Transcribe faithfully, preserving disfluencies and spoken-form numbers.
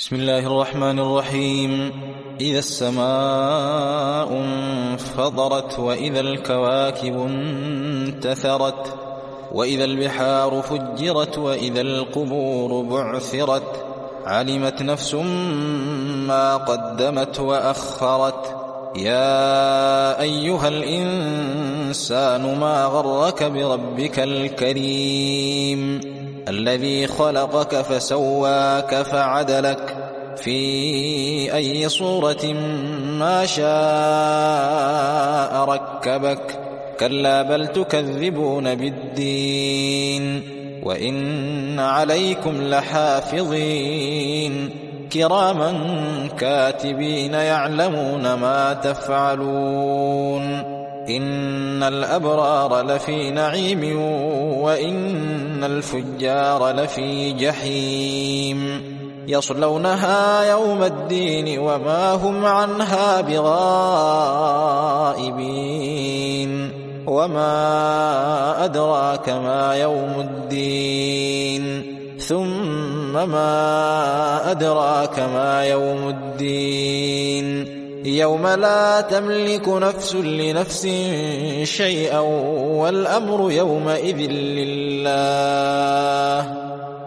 بسم الله الرحمن الرحيم. إذا السماء انفطرت وإذا الكواكب انتثرت وإذا البحار فجرت وإذا القبور بعثرت علمت نفس ما قدمت وأخرت. يا أيها الإنسان ما غرك بربك الكريم الذي خلقك فسواك فعدلك في أي صورة ما شاء ركبك. كلا بل تكذبون بالدين وإن عليكم لحافظين كراما كاتبين يعلمون ما تفعلون. إن الأبرار لفي نعيم وإن الفجار لفي جحيم يصلونها يوم الدين وما هم عنها بغائبين. وما أدراك ما يوم الدين ثم ما أدراك ما يوم الدين يوم لا تملك نفس لنفس شيئا والأمر يومئذ لله